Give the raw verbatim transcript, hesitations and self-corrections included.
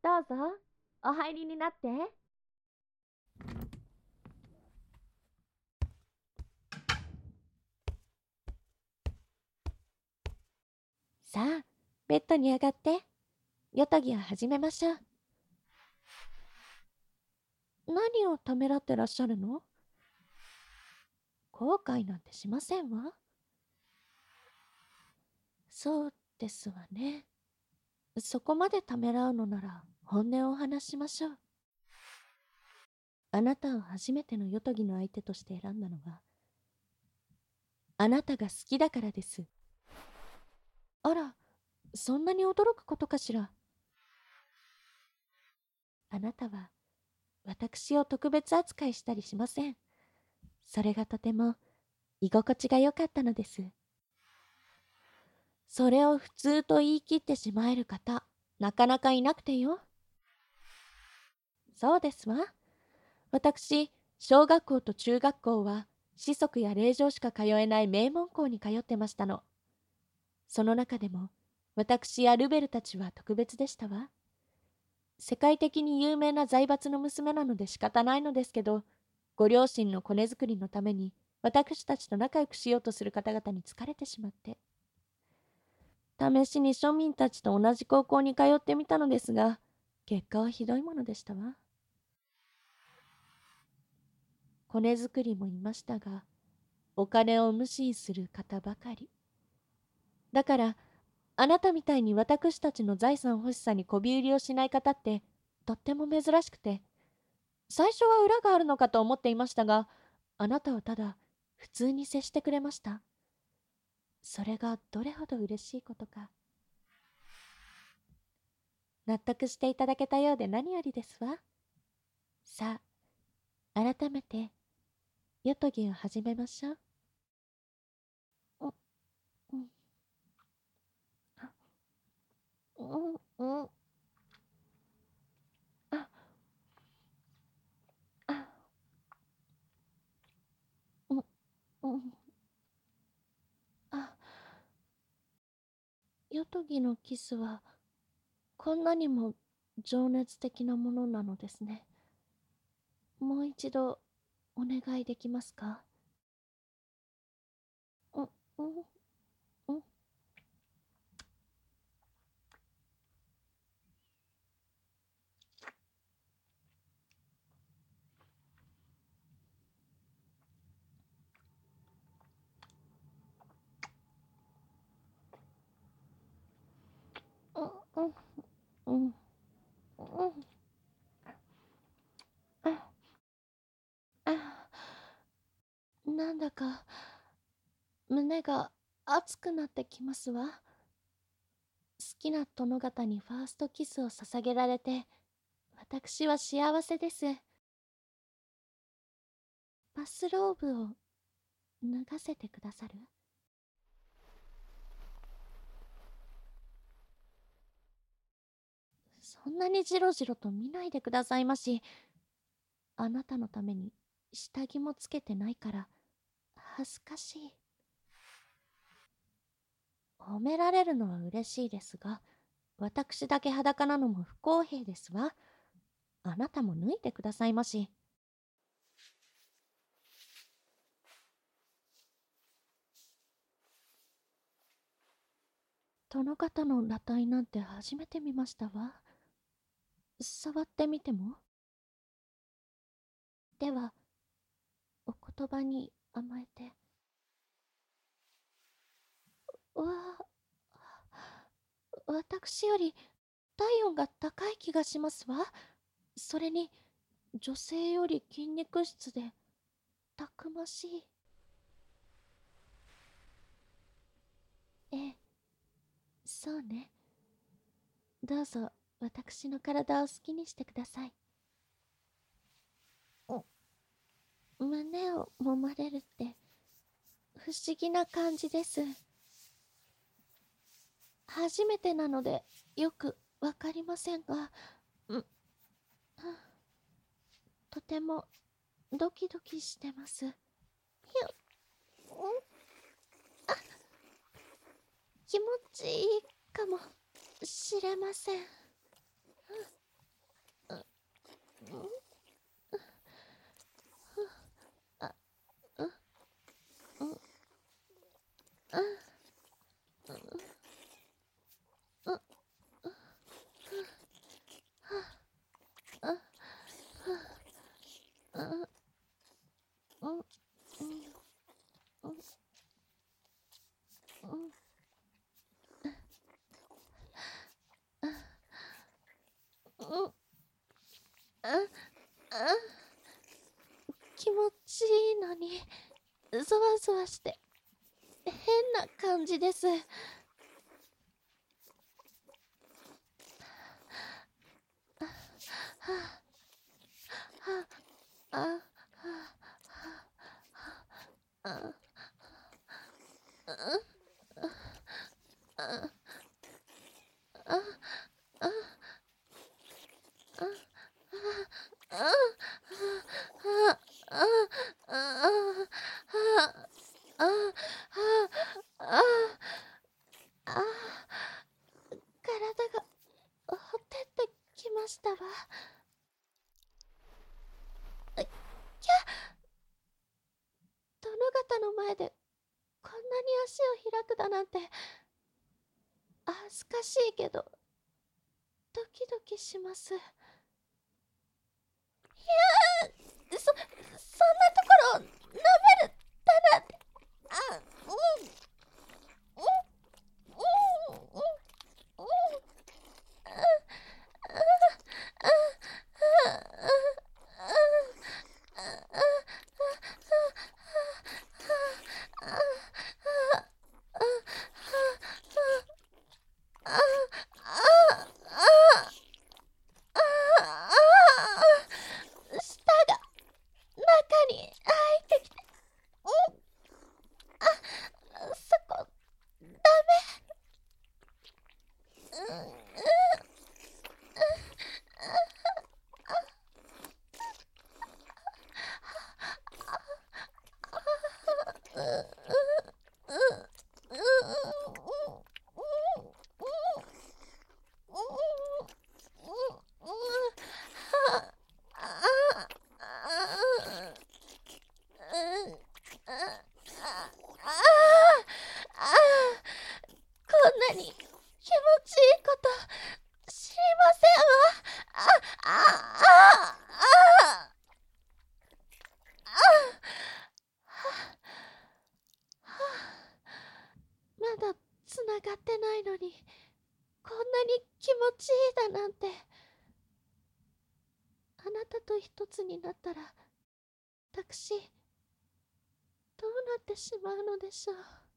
どうぞ、お入りになって。さあ、ベッドに上がって、よとぎを始めましょう。何をためらってらっしゃるの？後悔なんてしませんわ。そうですわね。そこまでためらうのなら本音をお話ししましょう。あなたを初めてのよとぎの相手として選んだのは、あなたが好きだからです。あら、そんなに驚くことかしら。あなたは私を特別扱いしたりしません。それがとても居心地が良かったのです。それを普通と言い切ってしまえる方、なかなかいなくてよ。そうですわ。私、小学校と中学校は、私則や令嬢しか通えない名門校に通ってましたの。その中でも、私やルベルたちは特別でしたわ。世界的に有名な財閥の娘なので仕方ないのですけど、ご両親のコネ作りのために、私たちと仲良くしようとする方々に疲れてしまって。試しに庶民たちと同じ高校に通ってみたのですが、結果はひどいものでしたわ。コネ作りもいましたが、お金を無視する方ばかり。だから、あなたみたいに私たちの財産欲しさにこび売りをしない方って、とっても珍しくて、最初は裏があるのかと思っていましたが、あなたはただ、普通に接してくれました。それがどれほど嬉しいことか。納得していただけたようで何よりですわ。さあ、改めて、よとぎを始めましょう。う、うん、うん、うん、あ、あ、うん、うん、あ、よとぎのキスは、こんなにも情熱的なものなのですね。もう一度、お願いできますか？うん、うん、うん、うん、うん、うん、あ、あ、なんだか、胸が熱くなってきますわ。好きな殿方にファーストキスを捧げられて、私は幸せです。バスローブを脱がせてくださる？そんなにじろじろと見ないでくださいまし。あなたのために下着もつけてないから恥ずかしい。褒められるのは嬉しいですが、私だけ裸なのも不公平ですわ。あなたも脱いでくださいまし。殿方の裸体なんて初めて見ましたわ。触ってみても？では、お言葉に甘えて。わあ、私より体温が高い気がしますわ。それに、女性より筋肉質で、たくましい。ええ、そうね。どうぞ、私の体を好きにしてください。胸を揉まれるって、不思議な感じです。初めてなので、よくわかりませんが、ん、とてもドキドキしてます。ひゅ、気持ちいいかもしれません。 ゾワして変な感じです。あ、あ、あ、あ、あ、あ、あ、体がほてってきましたわ。殿方の前でこんなに足を開くだなんて恥ずかしいけどドキドキします。いやー、そそんなところを舐めるだなんて。あ、うんうんうんうんうん舌が中に入ってきて、うん、あ、そこ、ダメ。うん、うん、うん、うん、うん、うん、うん、こんなに気持ちいいこと知りませんわ。あ、あ、あ、あ、まだつながってないのにこんなに気持ちいいだなんて。あなたと一つになったら私どうなってしまうのでしょう。